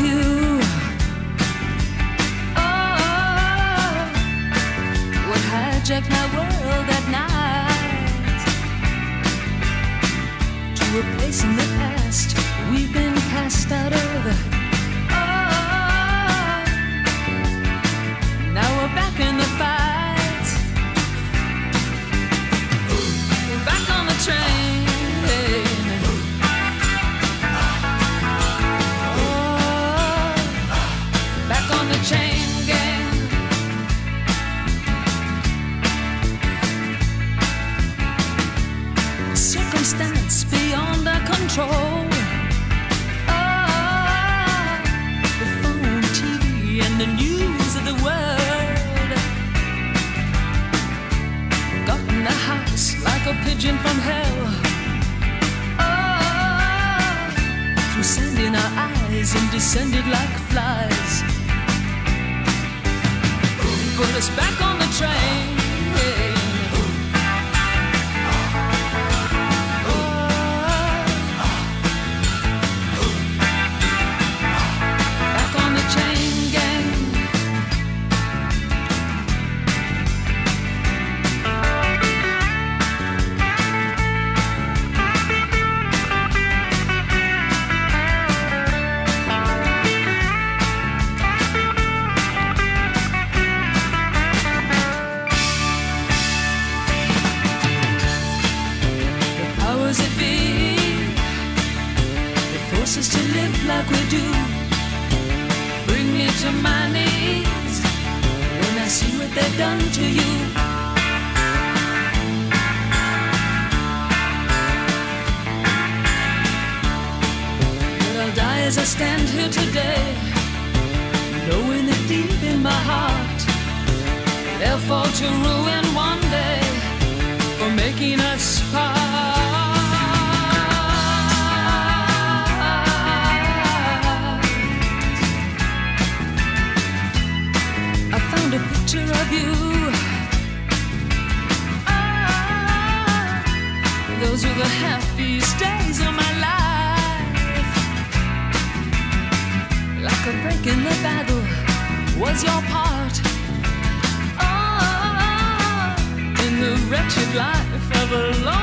you. Oh, what hijacked my world at night to a place in the past we've been cast out of. Oh, now we're back in the fight. We're back on the train. Chain gang. Circumstance beyond our control. Oh, the phone, TV, and the news of the world got in the house like a pigeon from hell. Oh, threw sand in our eyes and descended like flies. Put us back on the train. Back on the chain gang. Us to live like we do, bring me to my knees when I see what they've done to you. But I'll die as I stand here today, knowing that deep in my heart they'll fall to ruin one day for making us part. A picture of you. Ah, those were the happiest days of my life. Like a break in the battle was your part. Oh, in the wretched life of a long